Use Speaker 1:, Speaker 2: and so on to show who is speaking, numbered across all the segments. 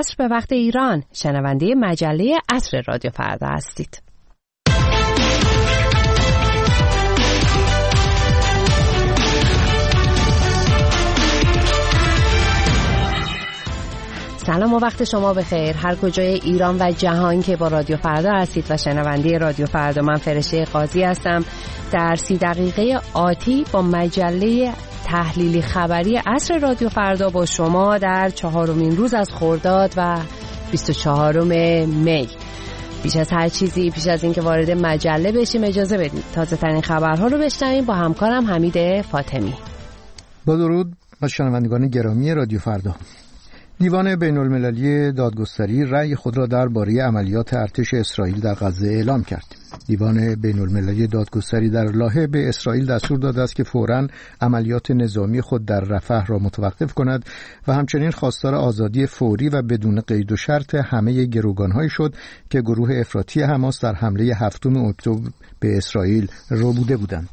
Speaker 1: عصر به وقت ایران. شنونده مجله عصر رادیو فردا هستید. سلام و وقت شما بخیر. هر کجای ایران و جهان که با رادیو فردا هستید و شنونده رادیو فردا، من فرشته قاضی هستم. در 30 دقیقه آتی با مجله تحلیلی خبری عصر رادیو فردا با شما در 4مین روز از خرداد و 24 می. بیش از هر چیزی، پیش از اینکه وارد مجله بشیم، اجازه بدید تازه ترین خبرها رو بشنویم با همکارم حمید فاطمی.
Speaker 2: با درود با شنوندگان گرامی رادیو فردا. دیوان بین‌المللی دادگستری رأی خود را درباره عملیات ارتش اسرائیل در غزه اعلام کرد. دیوان بین‌المللی دادگستری در لاهه به اسرائیل دستور داده است که فوراً عملیات نظامی خود در رفح را متوقف کند و همچنین خواستار آزادی فوری و بدون قید و شرط همه گروگان‌هایی شد که گروه افراطی حماس در حمله 7 اکتبر به اسرائیل ربوده بودند.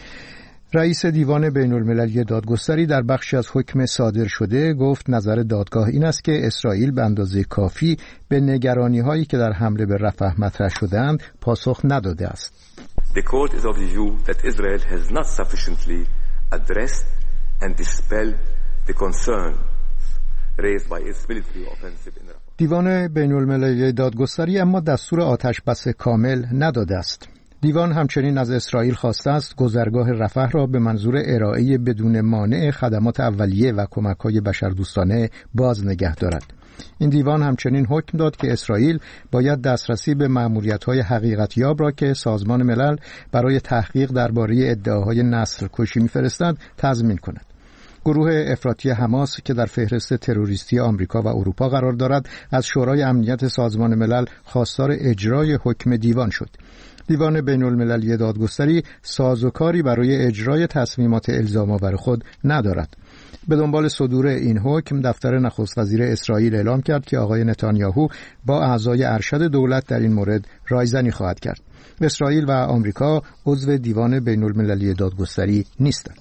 Speaker 2: رئیس دیوان بین‌المللی دادگستری در بخشی از حکم صادر شده گفت نظر دادگاه این است که اسرائیل به اندازه کافی به نگرانی‌هایی که در حمله به رفح مطرح شده‌اند پاسخ نداده است.
Speaker 3: The court is of the view that Israel has not sufficiently addressed and dispelled the concerns raised by its military offensive in Rafah.
Speaker 2: دیوان بین‌المللی دادگستری اما دستور آتش بس کامل نداده است. دیوان همچنین از اسرائیل خواسته است گذرگاه رفح را به منظور ارائه بدون مانع خدمات اولیه و کمک‌های بشردوستانه باز نگه دارد. این دیوان همچنین حکم داد که اسرائیل باید دسترسی به مأموریت‌های حقیقت‌یاب را که سازمان ملل برای تحقیق درباره ادعاهای نسل کشی می‌فرستد تضمین کند. گروه افراطی حماس که در فهرست تروریستی آمریکا و اروپا قرار دارد، از شورای امنیت سازمان ملل خواستار اجرای حکم دیوان شد. دیوان بین‌المللی دادگستری سازوکاری برای اجرای تصمیمات الزام‌آور خود ندارد. به دنبال صدور این حکم، دفتر نخست وزیر اسرائیل اعلام کرد که آقای نتانیاهو با اعضای ارشد دولت در این مورد رایزنی خواهد کرد. اسرائیل و آمریکا عضو دیوان بین‌المللی دادگستری نیستند.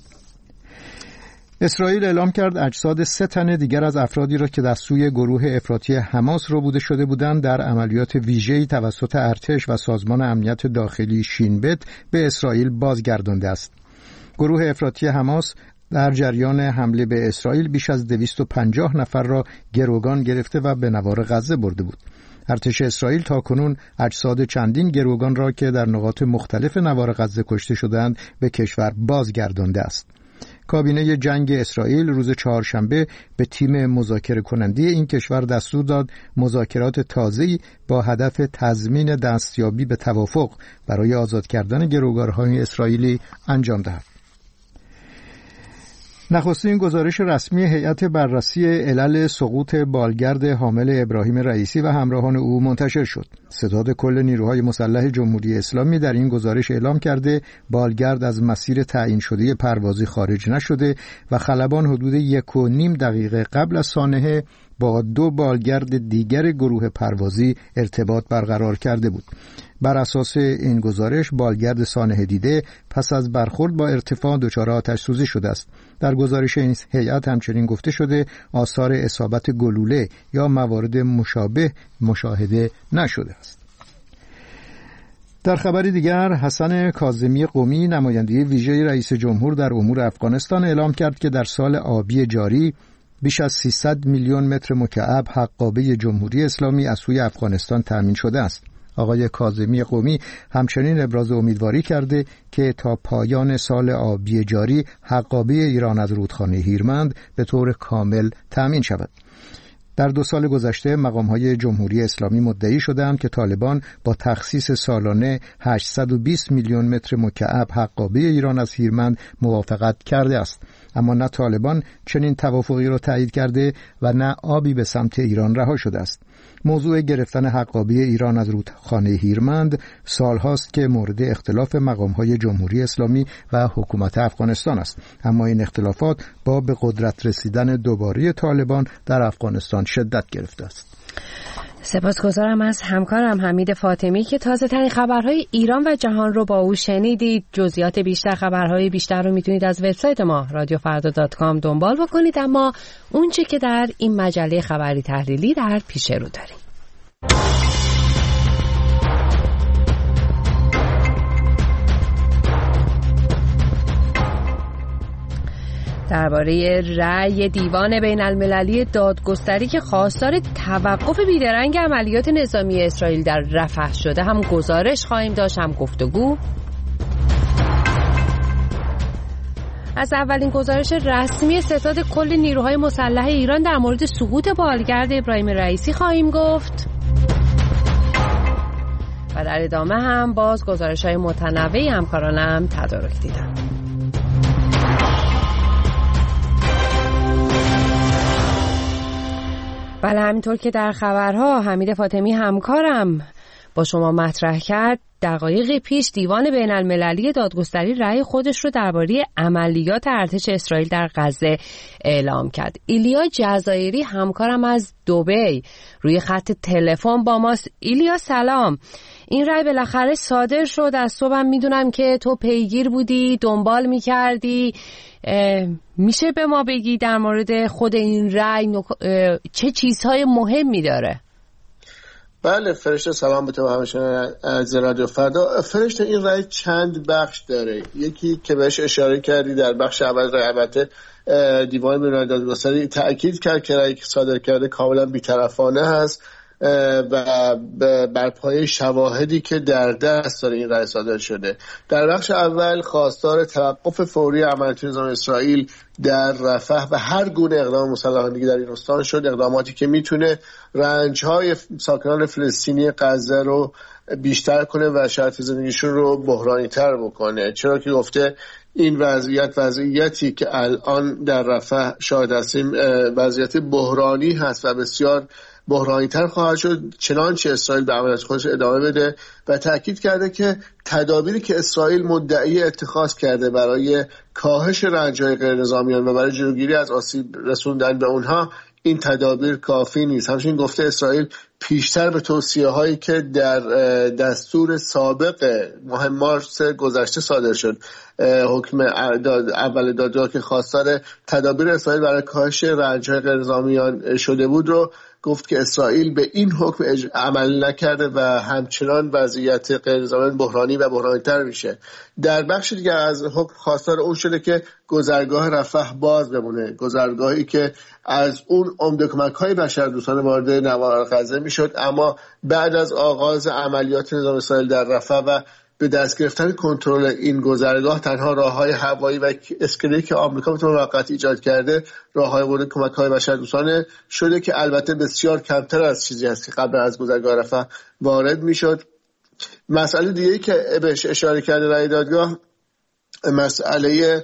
Speaker 2: اسرائیل اعلام کرد اجساد 3 تن دیگر از افرادی را که در سوی گروه افراطی حماس ربوده شده بودند در عملیات ویژه‌ای توسط ارتش و سازمان امنیت داخلی شینبت به اسرائیل بازگردانده است. گروه افراطی حماس در جریان حمله به اسرائیل بیش از 250 نفر را گروگان گرفته و به نوار غزه برده بود. ارتش اسرائیل تاکنون اجساد چندین گروگان را که در نقاط مختلف نوار غزه کشته شدند به کشور بازگردانده است. کابینه جنگ اسرائیل روز 4 به تیم مذاکره کننده این کشور دستور داد مذاکرات تازه‌ای با هدف تضمین دستیابی به توافق برای آزاد کردن گروگان‌های اسرائیلی انجام دهد. نخستین گزارش رسمی هیئت بررسی علل سقوط بالگرد حامل ابراهیم رئیسی و همراهان او منتشر شد. ستاد کل نیروهای مسلح جمهوری اسلامی در این گزارش اعلام کرده بالگرد از مسیر تعیین شده پروازی خارج نشده و خلبان حدود 1.5 دقیقه قبل از سانحه با 2 بالگرد دیگر گروه پروازی ارتباط برقرار کرده بود. بر اساس این گزارش بالگرد سانحه دیده پس از برخورد با ارتفاع دچار آتش سوزی شده است. در گزارش این هیئت همچنین گفته شده آثار اصابت گلوله یا موارد مشابه مشاهده نشده است. در خبری دیگر، حسن کاظمی قمی، نماینده ویژه رئیس جمهور در امور افغانستان، اعلام کرد که در سال آبی جاری بیش از 300 میلیون متر مکعب حقابه جمهوری اسلامی از سوی افغانستان تامین شده است. آقای کاظمی قمی همچنین ابراز امیدواری کرده که تا پایان سال آبی جاری حقابه ایران از رودخانه هیرمند به طور کامل تامین شود. در 2 سال گذشته مقام‌های جمهوری اسلامی مدعی شدند که طالبان با تخصیص سالانه 820 میلیون متر مکعب حقابه ایران از هیرمند موافقت کرده است، اما نه طالبان چنین توافقی را تایید کرده و نه آبی به سمت ایران رها شده است. موضوع گرفتن حقابه ایران از رودخانه هیرمند سالهاست که مورد اختلاف مقام‌های جمهوری اسلامی و حکومت افغانستان است، اما این اختلافات با به قدرت رسیدن دوباره طالبان در افغانستان شدت گرفته است.
Speaker 1: سپاسگزارم از همکارم حمید فاطمی که تازه ترین خبرهای ایران و جهان رو با او شنیدید. جزئیات بیشتر، خبرهای بیشتر رو میتونید از وبسایت ما radiofarda.com دنبال بکنید. اما اونچه که در این مجله خبری تحلیلی در پیش رو داریم. درباره رأی دیوان بین المللی دادگستری که خواستار توقف بیدرنگ عملیات نظامی اسرائیل در رفح شده هم گزارش خواهیم داشت، هم گفتگو. از اولین گزارش رسمی ستاد کل نیروهای مسلح ایران در مورد سقوط بالگرد ابراهیم رئیسی خواهیم گفت. و در ادامه هم باز گزارش‌های متنوعی همکارانم تدارک دیدن. بله، همینطور که در خبرها حمید فاطمی همکارم با شما مطرح کرد، دقایق پیش دیوان بین المللی دادگستری رأی خودش رو درباره عملیات ارتش اسرائیل در غزه اعلام کرد. ایلیا جزایری همکارم از دبی روی خط تلفن با ماست. ایلیا سلام. این رأی بالاخره صادر شد. از صبحم میدونم که تو پیگیر بودی، دنبال میکردی. میشه به ما بگی در مورد خود این رأی چه چیزهای مهمی داره؟
Speaker 4: بله فرشته، سلام به تو همشون از رادیو فردا. فرشته، این رأی چند بخش داره. یکی که بهش اشاره کردی در بخش اول رأی، البته دیوان بین دادگستری تأکید کرد که رأیی که صادر کرده کاملا بی‌طرفانه هست و بر پایه شواهدی که در دست داره این رأی صادر شده. در بخش اول خواستار توقف فوری عملیات نظامی اسرائیل در رفح و هر گونه اقدام مسلحانگی در این استان شد، اقداماتی که میتونه رنج‌های ساکنان فلسطینی غزه رو بیشتر کنه و شرایط زندگیشون رو بحرانی‌تر بکنه. چرا که گفته این وضعیتی که الان در رفح شاهد هستیم وضعیت بحرانی هست و بسیار بحرانی تر خواهد شد چنانچه اسرائیل به عملیات خودش ادامه بده و تأکید کرده که تدابیری که اسرائیل مدعی اتخاذ کرده برای کاهش رنج‌های غیر نظامیان و برای جلوگیری از آسیب رسوندن به اونها، این تدابیر کافی نیست. همچنین گفته اسرائیل پیشتر به توصیه هایی که در دستور سابق ماه مارس گذشته صادر شد، حکم اول دادگاه که خواستار تدابیر اسرائیل برای کاهش رنج‌های غیر نظامیان شده بود رو گفت که اسرائیل به این حکم عمل نکرده و همچنان وضعیت غیر نظامیان بحرانی و بحرانی‌تر میشه. در بخش دیگر از حکم خواستار اون شده که گذرگاه رفح باز بمونه، گذرگاهی که از اون عمده کمک‌های بشردوستانه وارد نوار غزه میشد، اما بعد از آغاز عملیات نظام اسرائیل در رفح و به دست گرفتن کنترل این گذرگاه تنها راه‌های هوایی و اسکله‌ای که آمریکا به طور موقت ایجاد کرده راه‌های ورود کمک‌های بشردوستانه شده که البته بسیار کمتر از چیزی است که قبل از گذرگاه رفح وارد میشد. مسئله دیگه‌ای که بهش اشاره کرده رأی دادگاه مسئله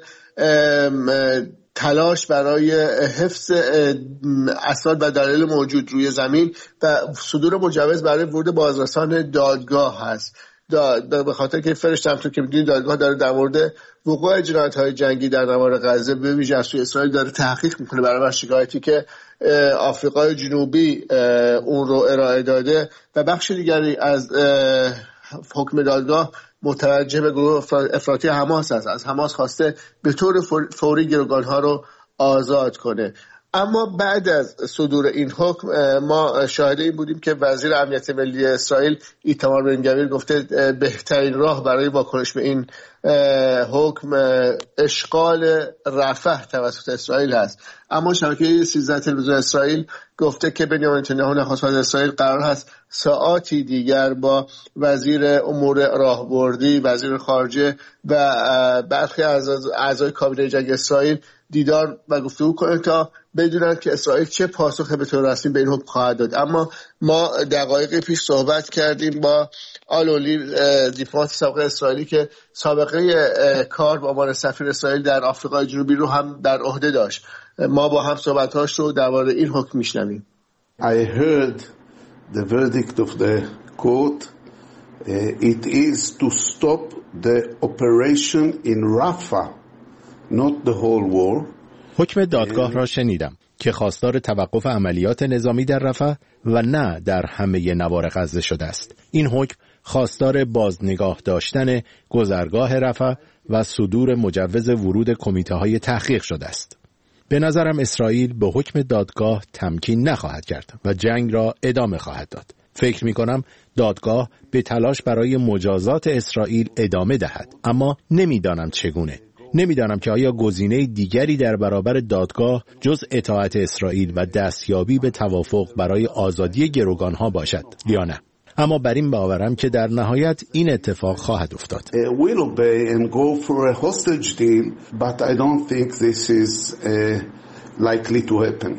Speaker 4: تلاش برای حفظ اسناد و دلایل موجود روی زمین و صدور مجوز برای ورود بازرسان دادگاه هست. به خاطر که فرشته همونطور که می‌دونید دادگاه داره در مورد وقوع جنایت‌های جنگی در نوار غزه به ویژه از سوی اسرائیل داره تحقیق میکنه برابر شکایتی که آفریقای جنوبی اون رو ارائه داده و بخش دیگری از حکم دادگاه متوجه به گروه افراطی حماس است. از حماس خواسته به طور فوری گروگان‌ها رو آزاد کنه. اما بعد از صدور این حکم ما شاهد این بودیم که وزیر امنیت ملی اسرائیل ایتامار بن گویر گفته بهترین راه برای واکنش به این حکم اشغال رفح توسط اسرائیل هست. اما شبکه 13 تلویزیون اسرائیل گفته که بنیامین نتانیاهو نخست وزیر اسرائیل قرار هست ساعاتی دیگر با وزیر امور راهبردی، وزیر خارجه و برخی از اعضای کابینه جنگ اسرائیل دیدار و گفتگو کنه تا بدونن که اسرائیل چه پاسخی به طور رسمی به این حکم خواهد داد. اما ما دقایق پیش صحبت کردیم با آلولی، دیپلمات سابق اسرائیلی که سابقه کار با عنوان سفیر اسرائیل در آفریقای جنوبی رو هم در عهده داشت. ما با هم صحبت‌هاش رو درباره این حکم میشنویم.
Speaker 5: I heard the verdict of the court. It is to stop the operation in Rafah, not the whole war.
Speaker 6: حکم دادگاه را شنیدم. که خواستار توقف عملیات نظامی در رفح و نه در همه نوار غزه شده است. این حکم خواستار بازنگاه داشتن گذرگاه رفح و صدور مجوز ورود کمیته‌های تحقیق شده است. به نظرم اسرائیل به حکم دادگاه تمکین نخواهد کرد و جنگ را ادامه خواهد داد. فکر می‌کنم دادگاه به تلاش برای مجازات اسرائیل ادامه دهد، اما نمی‌دانم چگونه. نمی‌دانم که آیا گزینه دیگری در برابر دادگاه جز اطاعت اسرائیل و دستیابی به توافق برای آزادی گروگان‌ها باشد یا نه. اما بر این باورم که در نهایت این اتفاق خواهد افتاد.
Speaker 5: We'll obey and go for a hostage deal, but I don't think this is likely to happen.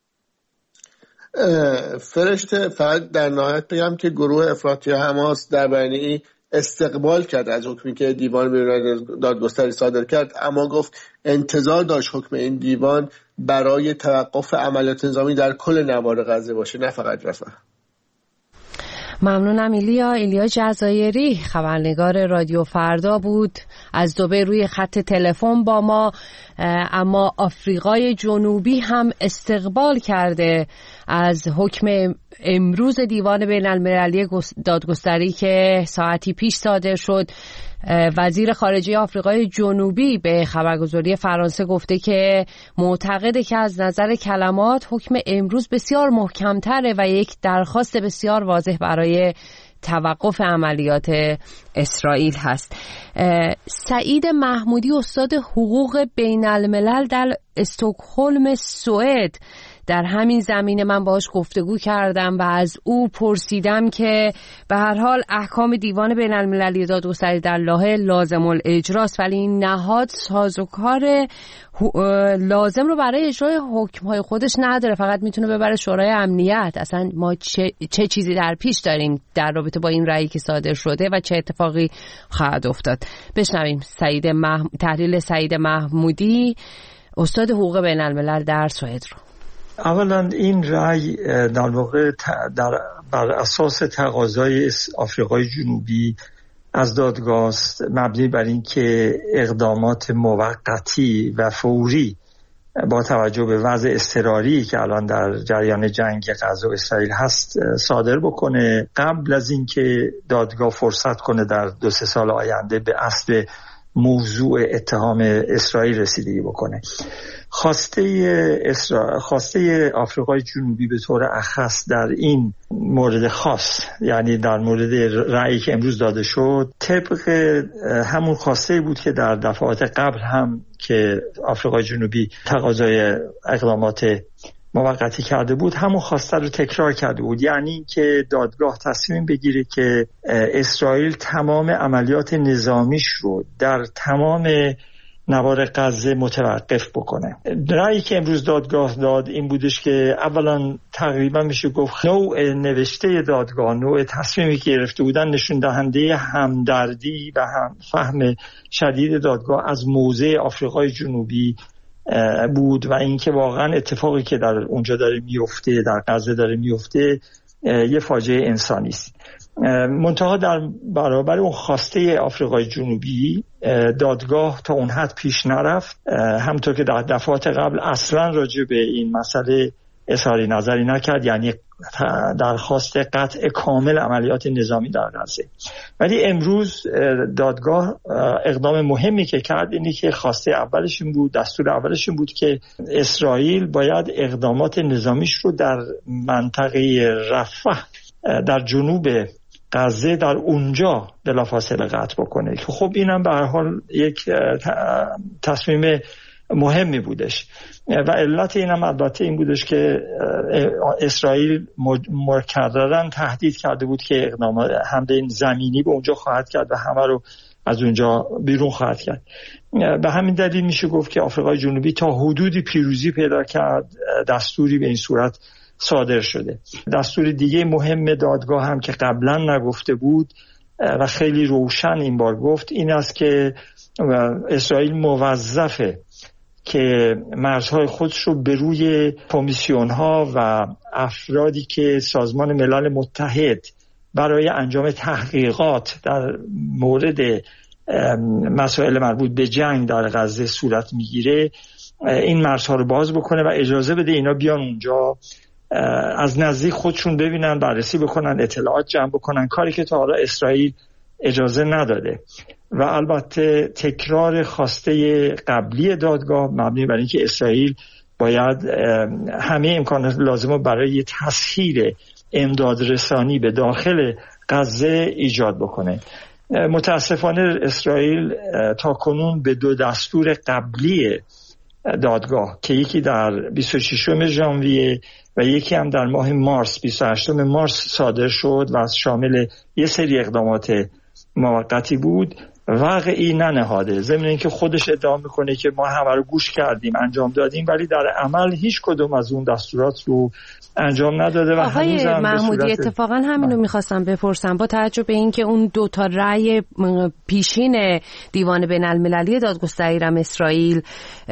Speaker 4: فرشته، فقط در نهایت بگم که گروه افراطی حماس در بیانیه‌ای استقبال کرد از حکمی که دیوان بین‌المللی دادگستری صادر کرد، اما گفت انتظار داشت حکم این دیوان برای توقف عملیات نظامی در کل نوار غزه باشه، نه فقط رفح.
Speaker 1: ممنونم ایلیا جزایری، خبرنگار رادیو فردا بود از دبی روی خط تلفن با ما. اما آفریقای جنوبی هم استقبال کرده از حکم امروز دیوان بین المللی دادگستری که ساعتی پیش صادر شد. وزیر خارجه آفریقای جنوبی به خبرگزاری فرانسه گفته که معتقده که از نظر کلمات حکم امروز بسیار محکم‌تره و یک درخواست بسیار واضح برای توقف عملیات اسرائیل هست. سعید محمودی، استاد حقوق بین الملل در استکهلم، سوئد، در همین زمینه من باهاش گفتگو کردم و از او پرسیدم که به هر حال احکام دیوان بین المللی دادگستری در لاهه لازم الاجراست، ولی این نهاد سازوکار لازم رو برای اجرای حکم‌های خودش نداره، فقط میتونه ببره شورای امنیت. اصلا ما چه چیزی در پیش داریم در رابطه با این رأیی که صادر شده و چه اتفاقی خواهد افتاد؟ بشنویم تحلیل سعید محمودی، استاد حقوق بین الملل در سوئد رو.
Speaker 7: اولا این رأی در واقع بر اساس تقاضای آفریقای جنوبی از دادگاه مبنی بر این که اقدامات موقتی و فوری با توجه به وضع اضطراری که الان در جریان جنگ غزه و اسرائیل هست صادر بکنه، قبل از اینکه دادگاه فرصت کنه در 2-3 سال آینده به اصل موضوع اتهام اسرائیل رسیدگی بکنه. خواسته آفریقای جنوبی به طور اخص در این مورد خاص، یعنی در مورد رأیی که امروز داده شد، طبق همون خواسته بود که در دفعات قبل هم که آفریقای جنوبی تقاضای اقدامات موقتی کرده بود، همون خواسته رو تکرار کرده بود، یعنی که دادگاه تصمیم بگیره که اسرائیل تمام عملیات نظامیش رو در تمام نوار غزه متوقف بکنه. رأیی که امروز دادگاه داد این بودش که اولا تقریبا میشه گفت نوع نوشته دادگاه، نوع تصمیمی که گرفته بودن نشون دهنده همدردی و هم فهم شدید دادگاه از موضع آفریقای جنوبی بود و اینکه واقعا اتفاقی که در اونجا داره میفته، در غزه داره میفته، یه فاجعه انسانی است. منتها در برابر اون خواسته آفریقای جنوبی دادگاه تا اون حد پیش نرفت، همونطور که در دفعات قبل اصلا راجع به این مسئله اظهار نظری نکرد، یعنی درخواست قطع کامل عملیات نظامی در غزه. ولی امروز دادگاه اقدام مهمی که کرد اینی که خواسته اولش این بود، دستور اولش این بود که اسرائیل باید اقدامات نظامیش رو در منطقه رفح در جنوب غزه در اونجا بلافاصله قطع بکنه، که خب اینم به هر حال یک تصمیم مهمی بودش و علت اینم البته این بودش که اسرائیل مکرراً تهدید کرده بود که اقدامات حمله زمینی به اونجا خواهد کرد و همه رو از اونجا بیرون خواهد کرد. به همین دلیل میشه گفت که آفریقای جنوبی تا حدودی پیروزی پیدا کرد، دستوری به این صورت صادر شده. دستور دیگه مهم دادگاه هم که قبلا نگفته بود و خیلی روشن این بار گفت این است که اسرائیل موظفه که مرزهای خودش رو به روی کمیسیون‌ها و افرادی که سازمان ملل متحد برای انجام تحقیقات در مورد مسائل مربوط به جنگ در غزه صورت میگیره این مرزها رو باز بکنه و اجازه بده اینا بیان اونجا از نزدیک خودشون ببینن، بررسی بکنن، اطلاعات جمع بکنن، کاری که تا حالا اسرائیل اجازه نداده. و البته تکرار خواسته قبلی دادگاه مبنی بر اینکه اسرائیل باید همه امکانات لازمه برای تسهیل امداد رسانی به داخل غزه ایجاد بکنه. متاسفانه اسرائیل تا کنون به 2 دستور قبلی دادگاه که یکی در 26 ژانویه و یکی هم در ماه مارس 28 مارس صادر شد و شامل یه سری اقدامات موقتی بود واقعی ننهاده، ضمن اینکه خودش ادعا میکنه که ما همه رو گوش کردیم، انجام دادیم، ولی در عمل هیچ کدوم از اون دستورات رو انجام نداده. و
Speaker 1: آقای محمودی اتفاقا همینو میخواستم بپرسم، با توجه به اینکه اون 2 تا رأی پیشین دیوان بین المللی دادگستری را اسرائیل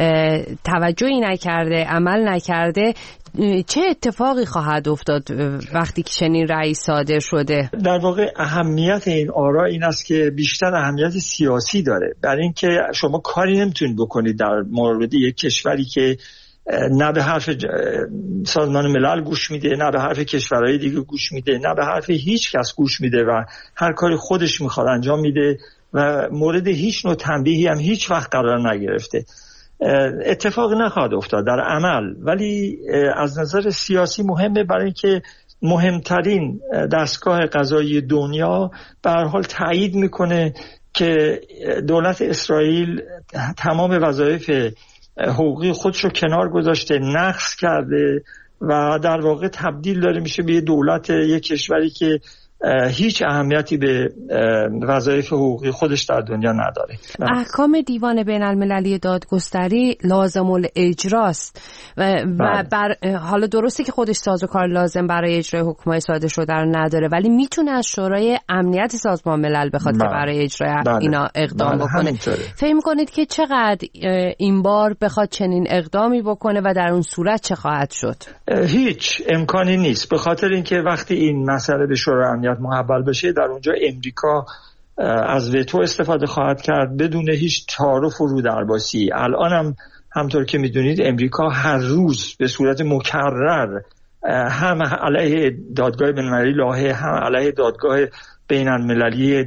Speaker 1: توجهی نکرده، عمل نکرده، چه اتفاقی خواهد افتاد وقتی که چنین رأی صادر شده؟
Speaker 7: در واقع اهمیت این آرا این است که بیشتر اهمیت سیاسی داره، برای اینکه شما کاری نمیتونید بکنید در مورد یک کشوری که نه به حرف سازمان ملل گوش میده، نه به حرف کشورهای دیگه گوش میده، نه به حرف هیچ کس گوش میده و هر کاری خودش میخواد انجام میده و مورد هیچ نوع تنبیهی هم هیچ وقت قرار نگرفته. اتفاق نخواهد افتاد در عمل، ولی از نظر سیاسی مهمه، برای اینکه مهمترین دستگاه قضایی دنیا به هر حال تایید میکنه که دولت اسرائیل تمام وظایف حقوقی خودش رو کنار گذاشته، نقض کرده و در واقع تبدیل داره میشه به دولت یک کشوری که هیچ اهمیتی به وظایف حقوقی خودش در دنیا نداره.
Speaker 1: احکام دیوان بین المللی دادگستری لازم الاجراست و حالا درسته که خودش سازوکار لازم برای اجرای حکم‌های صادر شده رو نداره، ولی میتونه از شورای امنیت سازمان ملل بخواد که برای اجرای اینا اقدام بکنه. فکر می‌کنید که چقدر این بار بخواد چنین اقدامی بکنه و در اون صورت چه خواهد شد؟
Speaker 7: هیچ امکانی نیست، به خاطر اینکه وقتی این مسئله به شورای امنیت محول بشه در اونجا امریکا از وتو استفاده خواهد کرد بدون هیچ تعارف و رودرباسی. الان هم همطور که میدونید امریکا هر روز به صورت مکرر هم علیه دادگاه بین‌المللی لاهه، هم علیه دادگاه بین‌المللی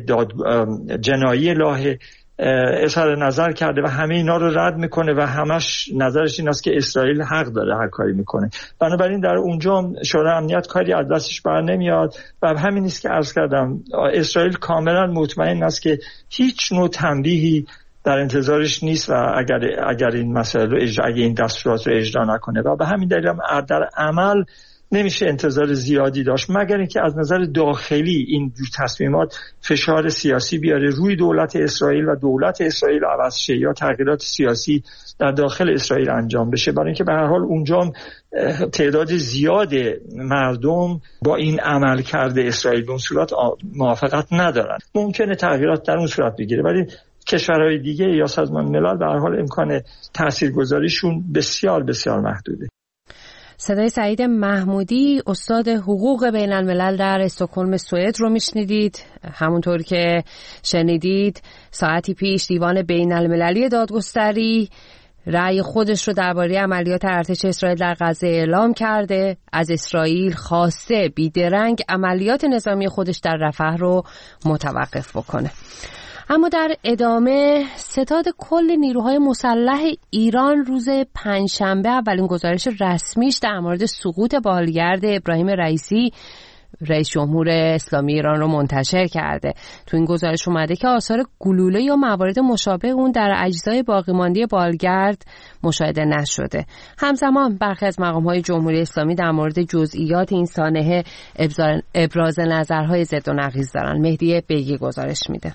Speaker 7: جنایی لاهه اظهار نظر کرده و همه اینا رو رد میکنه و همش نظرش این است که اسرائیل حق داره هر کاری میکنه. بنابراین در اونجا شورای امنیت کاری از دستش بر نمیاد و همین است که عرض کردم اسرائیل کاملا مطمئن است که هیچ نوع تنبیهی در انتظارش نیست و اگر این مسائل رو اگه این دستورات رو اجرا نکنه و به همین دلیل هم در عمل نمیشه انتظار زیادی داشت، مگر اینکه از نظر داخلی این تصمیمات فشار سیاسی بیاره روی دولت اسرائیل و دولت اسرائیل عوض شه یا تغییرات سیاسی در داخل اسرائیل انجام بشه، برای اینکه به هر حال اونجا تعداد زیاد مردم با این عمل کرده اسرائیل به اون صورت موافقت ندارن. ممکنه تغییرات در اون صورت بگیره، ولی کشورهای دیگه یا سازمان ملل به هر حال امکان تاثیرگذاریشون بسیار بسیار محدوده.
Speaker 1: صدای سعید محمودی، استاد حقوق بین الملل در استکهلم سوئد رو میشنیدید. همونطور که شنیدید ساعتی پیش دیوان بین المللی دادگستری رأی خودش رو درباره عملیات ارتش اسرائیل در غزه اعلام کرده. از اسرائیل خواسته بیدرنگ عملیات نظامی خودش در رفح رو متوقف بکنه. اما در ادامه ستاد کل نیروهای مسلح ایران روز پنجشنبه اولین گزارش رسمیش در مورد سقوط بالگرد ابراهیم رئیسی رئیس جمهور اسلامی ایران رو منتشر کرده. تو این گزارش اومده که آثار گلوله یا موارد مشابه اون در اجزای باقی مانده بالگرد مشاهده نشده. همزمان برخی از مقام‌های جمهوری اسلامی در مورد جزئیات این سانحه ابراز نظرهای ضد و نقیض دارن. مهدی بیگی گزارش میده.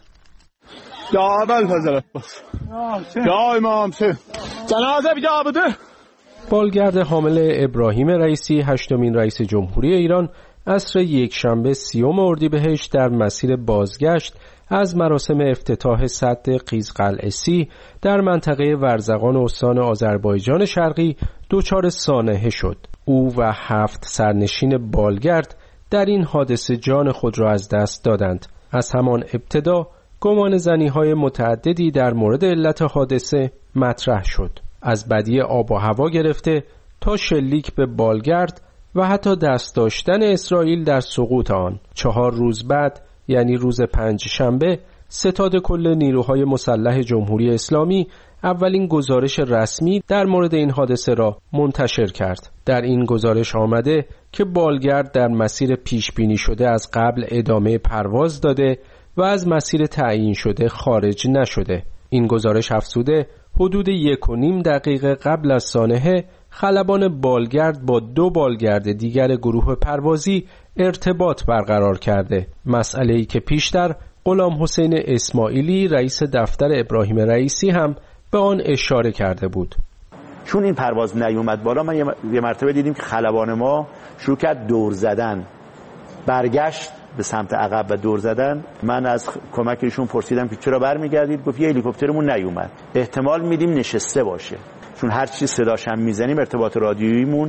Speaker 8: یا اول حضرت باش یا امام سه جنازه بیدا بوده.
Speaker 9: بالگرد حامل ابراهیم رئیسی هشتمین رئیس جمهوری ایران عصر یکشنبه 30 اردیبهشت در مسیر بازگشت از مراسم افتتاح سد قیزقلعه سی در منطقه ورزقان استان آذربایجان شرقی دچار سانحه شد. او و 7 سرنشین بالگرد در این حادثه جان خود را از دست دادند. از همان ابتدا گمان زنی‌های متعددی در مورد علت حادثه مطرح شد. از بدی آب و هوا گرفته تا شلیک به بالگرد و حتی دست داشتن اسرائیل در سقوط آن. 4 روز بعد، یعنی روز پنجشنبه، ستاد کل نیروهای مسلح جمهوری اسلامی اولین گزارش رسمی در مورد این حادثه را منتشر کرد. در این گزارش آمده که بالگرد در مسیر پیش بینی شده از قبل ادامه پرواز داده و از مسیر تعیین شده خارج نشده. این گزارش افزوده حدود 1.5 دقیقه قبل از سانحه خلبان بالگرد با 2 بالگرد دیگر گروه پروازی ارتباط برقرار کرده، مسئله‌ای که پیشتر غلام حسین اسماعیلی رئیس دفتر ابراهیم رئیسی هم به آن اشاره کرده بود.
Speaker 10: چون این پرواز نیومد بالا، من یه مرتبه دیدیم که خلبان ما شروع کرد دور زدن، برگشت به سمت عقب و دور زدن. من از کمکشون پرسیدم که چرا برمیگردید؟ گفت یه هلیکوپترمون نیومد، احتمال میدیم نشسته باشه، چون هر چی صداش هم میزنیم ارتباط رادیوییمون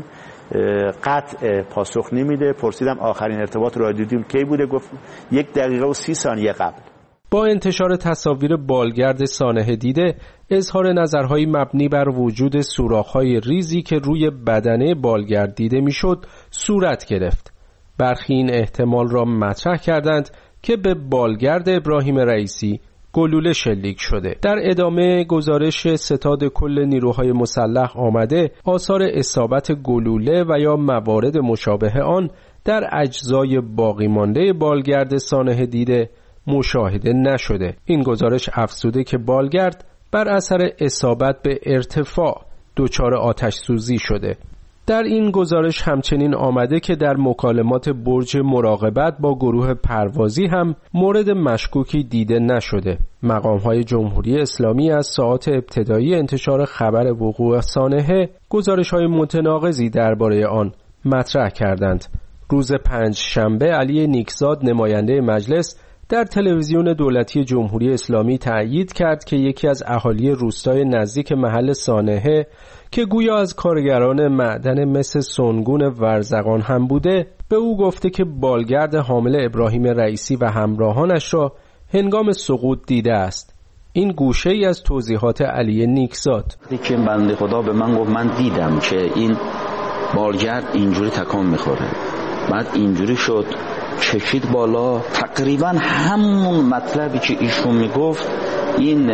Speaker 10: قطع پاسخ نمیده. پرسیدم آخرین ارتباط رادیویی کی بوده؟ گفت 1 دقیقه و 30 ثانیه قبل.
Speaker 9: با انتشار تصاویر بالگرد سانحه دیده، اظهار نظرهایی مبنی بر وجود سوراخ‌های ریزی که روی بدنه بالگرد دیده میشد صورت گرفت. برخی این احتمال را مطرح کردند که به بالگرد ابراهیم رئیسی گلوله شلیک شده. در ادامه گزارش ستاد کل نیروهای مسلح آمده آثار اصابت گلوله و یا موارد مشابه آن در اجزای باقی مانده بالگرد سانحه دیده مشاهده نشده. این گزارش افزوده که بالگرد بر اثر اصابت به ارتفاع دچار آتش سوزی شده. در این گزارش همچنین آمده که در مکالمات برج مراقبت با گروه پروازی هم مورد مشکوکی دیده نشده. مقام‌های جمهوری اسلامی از ساعات ابتدایی انتشار خبر وقوع سانحه گزارش‌های متناقضی درباره آن مطرح کردند. روز پنجشنبه علی نیکزاد نماینده مجلس در تلویزیون دولتی جمهوری اسلامی تأیید کرد که یکی از اهالی روستای نزدیک محل سانحه که گویا از کارگران معدن مس سنگون ورزقان هم بوده، به او گفته که بالگرد حامل ابراهیم رئیسی و همراهانش را هنگام سقوط دیده است. این گوشه ای از توضیحات علی نیکزاد.
Speaker 11: که بنده خدا به من گفت من دیدم که این بالگرد اینجوری تکان میخوره، بعد اینجوری شد کشید بالا. تقریبا همون مطلبی که ایشون میگفت این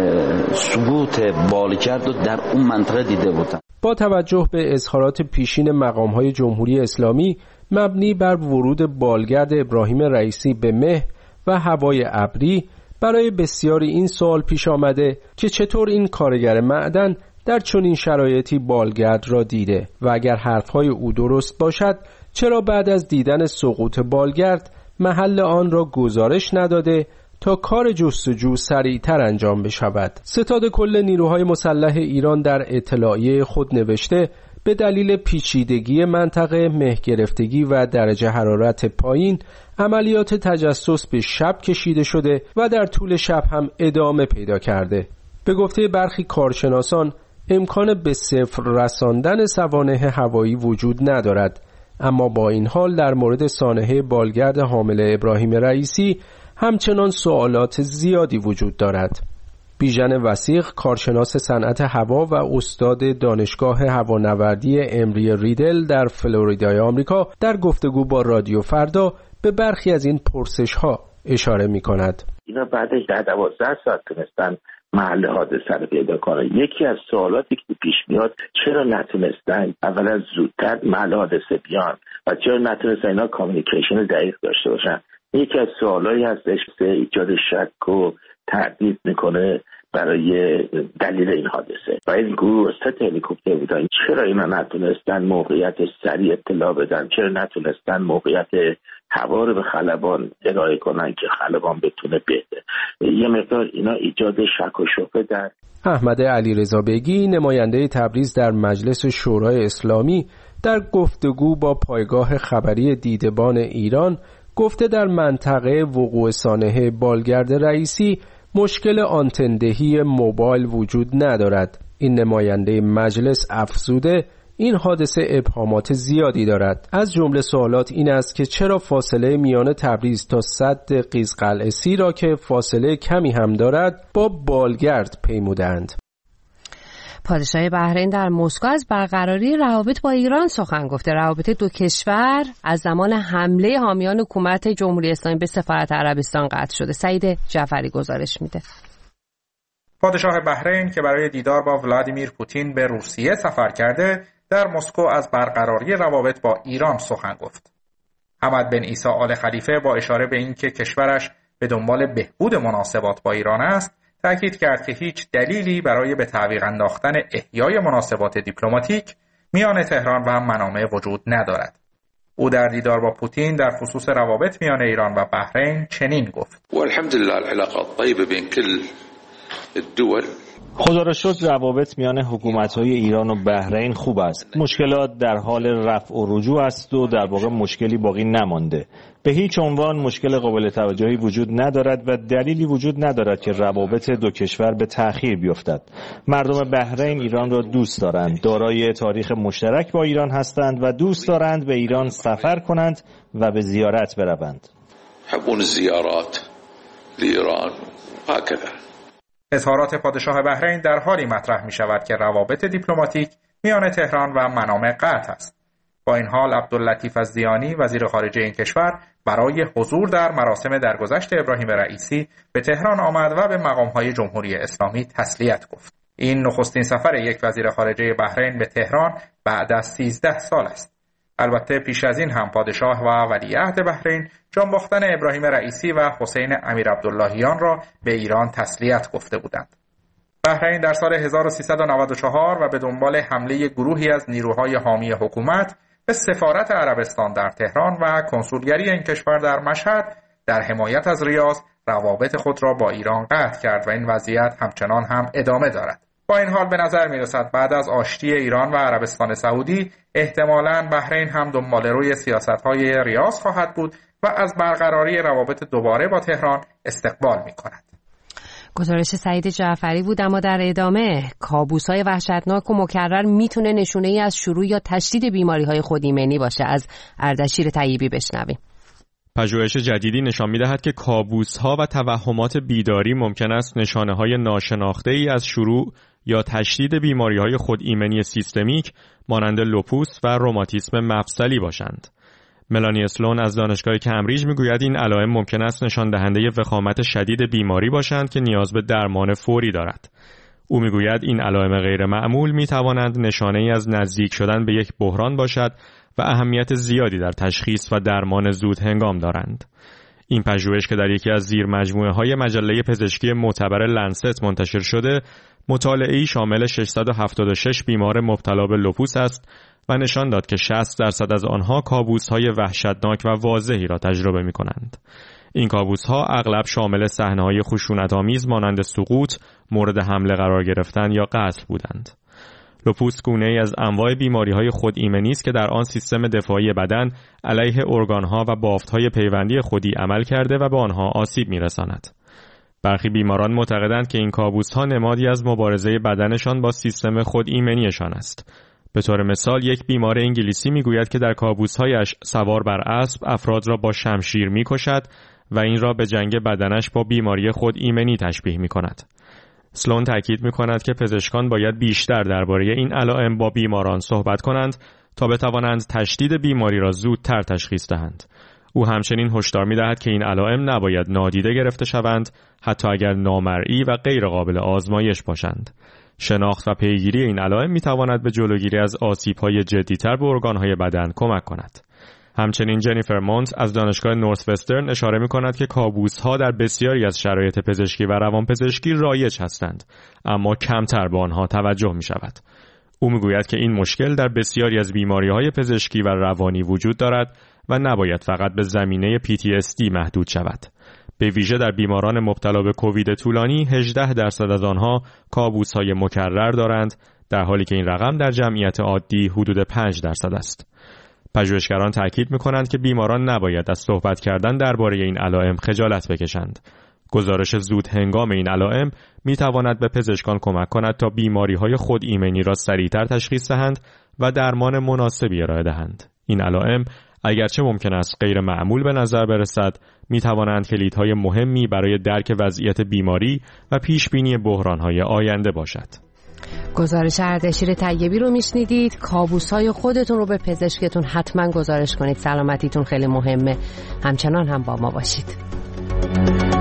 Speaker 11: سقوط بالگرد رو در اون منطقه دیده بودن.
Speaker 9: با توجه به اظهارات پیشین مقام‌های جمهوری اسلامی مبنی بر ورود بالگرد ابراهیم رئیسی به مه و هوای ابری، برای بسیاری این سوال پیش آمده که چطور این کارگر معدن در چنین شرایطی بالگرد را دیده و اگر حرفهای او درست باشد چرا بعد از دیدن سقوط بالگرد محل آن را گزارش نداده تا کار جستجو سریعتر انجام بشود. ستاد کل نیروهای مسلح ایران در اطلاعیه خود نوشته به دلیل پیچیدگی منطقه، مه گرفتگی و درجه حرارت پایین، عملیات تجسس به شب کشیده شده و در طول شب هم ادامه پیدا کرده. به گفته برخی کارشناسان امکان به صفر رساندن سوانح هوایی وجود ندارد، اما با این حال در مورد سانحه بالگرد حامل ابراهیم رئیسی همچنان سوالات زیادی وجود دارد. بیژن وثیق، کارشناس صنعت هوا و استاد دانشگاه هوانوردی امری ریدل در فلوریدای آمریکا، در گفتگو با رادیو فردا به برخی از این پرسش‌ها اشاره می‌کند.
Speaker 12: اینا بعدش 10-12 ساعت تونستن محل حادثه رو پیدا کنن. یکی از سوالاتی که پیش میاد چرا نتونستن اولا زودتر محل حادثه بیان و چرا نتونستن اینا کامیونیکیشن دقیق داشته باشن. یکی از سوالایی هستش که ایجاد شک و تردید میکنه برای دلیل این حادثه. و این گروه 3 هلیکوپتر بودن، چرا اینا نتونستن موقعیت سریع اطلاع بدن؟ چرا نتونستن موقعیت هوا رو به خلبان ارائه کنن که خلبان بتونه بده؟ یه مقدار اینا ایجاد شک و شبهه در.
Speaker 9: احمد علیرضا بیگی، نماینده تبریز در مجلس شورای اسلامی، در گفتگو با پایگاه خبری دیدبان ایران گفته در منطقه وقوع سانحه بالگرد رئیسی مشکل آنتندهی موبایل وجود ندارد. این نماینده مجلس افزوده این حادثه ابهامات زیادی دارد. از جمله سوالات این است که چرا فاصله میان تبریز تا سد قیزقلعه‌سی را که فاصله کمی هم دارد با بالگرد پیمودند.
Speaker 1: پادشاه بحرین در مسکو از برقراری روابط با ایران سخن گفته. روابط دو کشور از زمان حمله حامیان حکومت جمهوری اسلامی به سفارت عربستان قطع شده. سعید جعفری گزارش میده.
Speaker 13: پادشاه بحرین که برای دیدار با ولادیمیر پوتین به روسیه سفر کرده، در مسکو از برقراری روابط با ایران سخن گفت. حمد بن عیسی آل خلیفه با اشاره به اینکه کشورش به دنبال بهبود مناسبات با ایران است، تأکید کرد که هیچ دلیلی برای به تعویق انداختن احیای مناسبات دیپلماتیک میان تهران و منامه وجود ندارد. او در دیدار با پوتین در خصوص روابط میان ایران و بحرین چنین گفت:
Speaker 14: والحمدلله العلاقات طیبه بین کل الدول.
Speaker 15: خدا را شکر روابط میان حکومت‌های ایران و بحرین خوب است. مشکلات در حال رفع و رجوع است و در واقع مشکلی باقی نمانده. به هیچ عنوان مشکل قابل توجهی وجود ندارد و دلیلی وجود ندارد که روابط دو کشور به تأخیر بیفتد. مردم بحرین ایران را دوست دارند، دارای تاریخ مشترک با ایران هستند و دوست دارند به ایران سفر کنند و به زیارت بروند.
Speaker 14: حبون زیارات لایران هکذا.
Speaker 13: اظهارات پادشاه بحرین در حالی مطرح می شود که روابط دیپلماتیک میان تهران و منامه قطع است. با این حال عبداللطیف الزیانی وزیر خارجه این کشور برای حضور در مراسم درگذشت ابراهیم رئیسی به تهران آمد و به مقام‌های جمهوری اسلامی تسلیت گفت. این نخستین سفر یک وزیر خارجه بحرین به تهران بعد از 13 سال است. البته پیش از این هم پادشاه و ولیعهد بحرین جان باختن ابراهیم رئیسی و حسین امیرعبداللهیان را به ایران تسلیت گفته بودند. بحرین در سال 1394 و به دنبال حمله گروهی از نیروهای حامی حکومت به سفارت عربستان در تهران و کنسولگری این کشور در مشهد در حمایت از ریاض روابط خود را با ایران قطع کرد و این وضعیت همچنان هم ادامه دارد. با این حال به نظر می رسد بعد از آشتی ایران و عربستان سعودی احتمالاً بحرین هم دنبال روی سیاست‌های ریاض خواهد بود و از برقراری روابط دوباره با تهران استقبال می کند.
Speaker 1: گزارش سعید جعفری بود. اما در ادامه کابوس‌های وحشتناک و مکرر میتونه نشونه‌ای از شروع یا تشدید بیماری‌های خودایمنی باشه. از اردشیر طیبی بشنویم.
Speaker 16: پژوهش جدیدی نشان می‌دهد که کابوس‌ها و توهمات بیداری ممکن است نشانه‌های ناشناخته‌ای از شروع یا تشدید بیماری‌های خودایمنی سیستمیک مانند لوپوس و روماتیسم مفصلی باشند. ملانی اسلون از دانشگاه کمبریج میگوید این علائم ممکن است نشان دهنده وخامت شدید بیماری باشند که نیاز به درمان فوری دارد. او میگوید این علائم غیر معمول میتوانند نشانه‌ای از نزدیک شدن به یک بحران باشد و اهمیت زیادی در تشخیص و درمان زود هنگام دارند. این پژوهش که در یکی از زیر مجموعه‌های مجله پزشکی معتبر لنست منتشر شده، مطالعه‌ای شامل 676 بیمار مبتلا به لوپوس است و نشان داد که 60% از آنها کابوس‌های وحشتناک و واضحی را تجربه می‌کنند. این کابوس‌ها اغلب شامل صحنه‌های خشونت‌آمیز مانند سقوط، مورد حمله قرار گرفتن یا قتل بودند. لوپوس گونه‌ای از انواع بیماری‌های خودایمنی است که در آن سیستم دفاعی بدن علیه ارگان‌ها و بافت‌های پیوندی خودی عمل کرده و به آنها آسیب می‌رساند. برخی بیماران معتقدند که این کابوس‌ها نمادی از مبارزه بدنشان با سیستم خودایمنیشان است. به طور مثال یک بیمار انگلیسی میگوید که در کابوس‌هایش سوار بر اسب افراد را با شمشیر می‌کشد و این را به جنگ بدنش با بیماری خودایمنی تشبیه می‌کند. سلون تاکید می‌کند که پزشکان باید بیشتر درباره این علائم با بیماران صحبت کنند تا بتوانند تشدید بیماری را زودتر تشخیص دهند. او همچنین هشدار می‌دهد که این علائم نباید نادیده گرفته شوند، حتی اگر نامرئی و غیر قابل آزمایش باشند. شناخت و پیگیری این علائم می‌تواند به جلوگیری از آسیب‌های جدی‌تر به ارگان‌های بدن کمک کند. همچنین جنیفر مونت از دانشگاه نورث وسترن اشاره می‌کند که کابوس‌ها در بسیاری از شرایط پزشکی و روانپزشکی رایج هستند، اما کمتر به آنها توجه می‌شود. او می‌گوید که این مشکل در بسیاری از بیماری‌های پزشکی و روانی وجود دارد و نباید فقط به زمینه PTSD محدود شود. به ویژه در بیماران مبتلا به کووید طولانی 18% از آنها کابوس‌های مکرر دارند، در حالی که این رقم در جمعیت عادی حدود 5% است. پژوهشگران تاکید می‌کنند که بیماران نباید از صحبت کردن درباره این علائم خجالت بکشند. گزارش زود هنگام این علائم می‌تواند به پزشکان کمک کند تا بیماری‌های خودایمنی را سریعتر تشخیص دهند و درمان مناسبی ارائه دهند. این علائم اگرچه ممکن است غیر معمول به نظر برسد، می توانند کلیدهای مهمی برای درک وضعیت بیماری و پیشبینی بحران‌های آینده باشد.
Speaker 1: گزارش اردشیر طیبی رو میشنیدید. کابوس‌های خودتون رو به پزشکتون حتما گزارش کنید، سلامتیتون خیلی مهمه. همچنان هم با ما باشید.